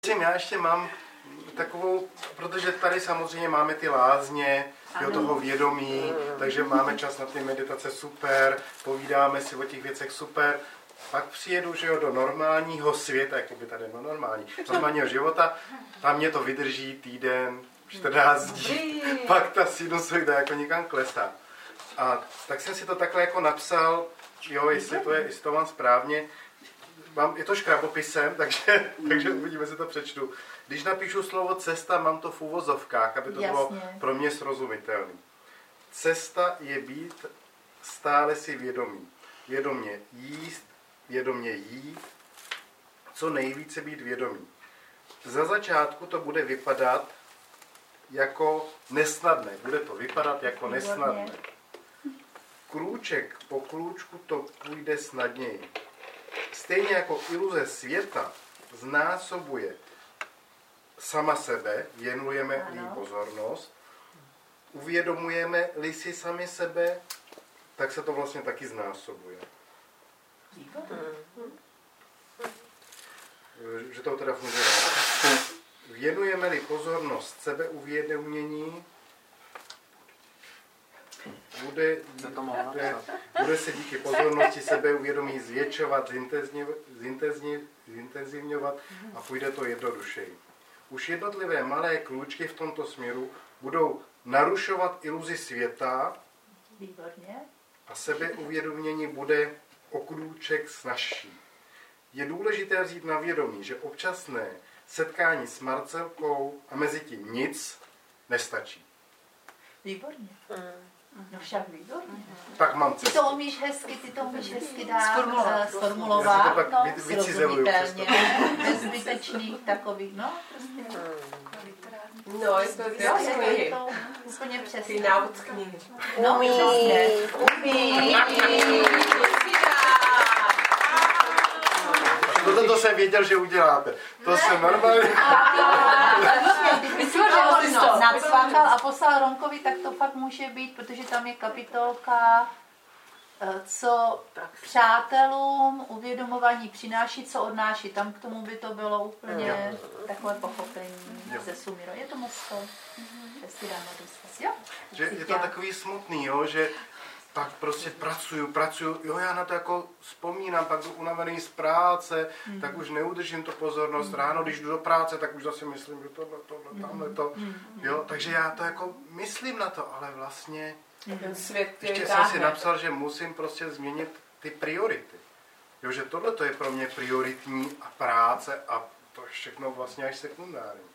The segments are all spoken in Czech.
Já ještě mám takovou, protože tady samozřejmě máme ty lázně, jo, toho vědomí, takže máme čas na ty meditace, super, povídáme si o těch věcech, super. Pak přijedu, že jo, do normálního světa, jako by tady normálního života, tam mě to vydrží týden, 14 dní, pak ta sinusoida jako někam klesá. A tak jsem si to takhle jako napsal, jo, jestli to mám správně. Je to škrabopisem, takže uvidíme, si to přečtu. Když napíšu slovo cesta, mám to v uvozovkách, aby to bylo pro mě srozumitelné. Cesta je být stále si vědomý. Vědomě jíst, vědomě jít, co nejvíce být vědomý. Za začátku to bude vypadat jako nesnadné. Bude to vypadat jako nesnadné. Krůček po krůčku to půjde snadněji. Stejně jako iluze světa znásobuje sama sebe, věnujeme-li pozornost, uvědomujeme-li si sami sebe, tak se to vlastně taky znásobuje. Že to teda funguje. Věnujeme-li pozornost sebeuvědomění, bude se díky pozornosti sebeuvědomí zvětšovat, zintenzivňovat a půjde to jednodušeji. Už jednotlivé malé krůčky v tomto směru budou narušovat iluzi světa. Výborně. A sebeuvědomění bude o krůček snazší. Je důležité vzít na vědomí, že občasné setkání s Marcelkou a mezi tím nic nestačí. Výborně. No však výborně. Tak mám cestu. Ty to umíš hezky dát, sformulovat, srozumitelně, bez zbytečných takových, no prostě. No, je to úplně přesně. Ty návod z knihy. No, přesně. Umí. To jsem věděl, že uděláte. To jsem normálně... Myslím, že ho nadsvákal a poslal Romkovi, tak to fakt může být, protože tam je kapitolka, co přátelům uvědomování přináší, co odnáší. Tam k tomu by to bylo úplně takové pochopení ze Sumiro. Je to moc to, že si dáme do že je to takový smutný, jo, že tak prostě pracuju, jo, já na to jako vzpomínám, pak jdu unavený z práce, tak už neudržím tu pozornost, ráno, když jdu do práce, tak už zase myslím, že tohle, tamhle, jo, takže já to jako myslím na to, ale vlastně, ještě jsem si napsal, že musím prostě změnit ty priority, jo, že tohle to je pro mě prioritní a práce a to všechno vlastně až sekundární.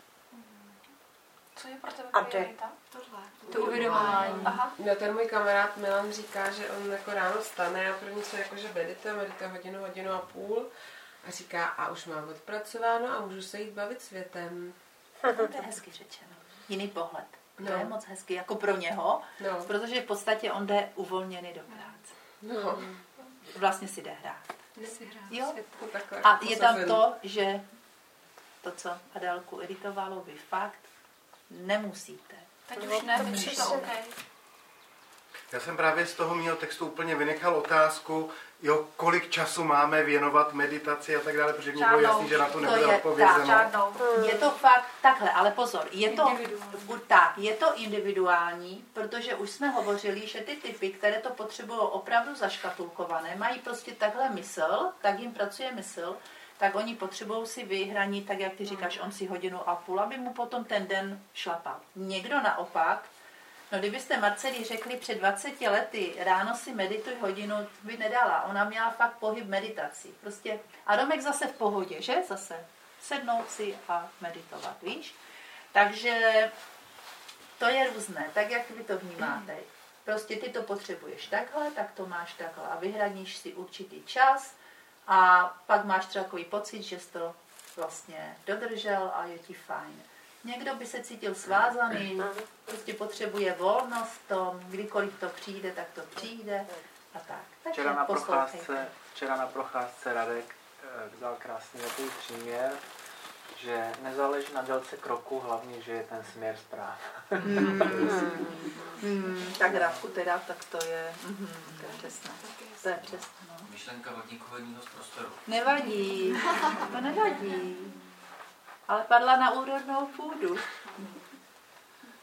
Co je pro tebe priorita? To uvědomování. No, ten můj kamarád Milan říká, že on jako ráno vstane a první co jakože medituje hodinu a půl a říká, a už mám odpracováno a můžu se jít bavit světem. To je hezky řečeno. Jiný pohled. To je moc hezky, jako pro něho, protože v podstatě on jde uvolněný do práce. No. Vlastně si jde hrát. Jo? Takhle, a je tam to, že to, co Adélku iritovalo, vy fakt nemusíte. Teď už ne, teď je to OK. Já jsem právě z toho mého textu úplně vynechal otázku, jo, kolik času máme věnovat meditaci a tak dále, protože mi bylo jasný, že na to nebude odpovězeno. Je to fakt takhle, ale pozor, je to individuální, protože už jsme hovořili, že ty typy, které to potřebují opravdu zaškatulkované, mají prostě takhle mysl, tak jim pracuje mysl, tak oni potřebují si vyhranit, tak jak ty říkáš, on si 1,5 hodiny, aby mu potom ten den šlapal. Někdo naopak, no kdybyste Marceli řekli před 20 lety, ráno si medituj 1 hodinu, by nedala. Ona měla fakt pohyb meditací. Prostě, a Romek zase v pohodě, že? Zase sednout si a meditovat, víš? Takže to je různé, tak jak vy to vnímáte. Prostě ty to potřebuješ takhle, tak to máš takhle a vyhradíš si určitý čas, a pak máš třeba takový pocit, že jsi to vlastně dodržel a je ti fajn. Někdo by se cítil svázaný, prostě potřebuje volnost v tom, kdykoliv to přijde, tak to přijde a tak. Včera na procházce Radek vzal krásný takový příměr, že nezáleží na délce kroku, hlavně, že je ten směr správný. Tak Radku teda, tak to je přesné. To je přesné. Myšlenka vodníkového z prostoru. Nevadí, to nevadí. Ale padla na úrodnou půdu.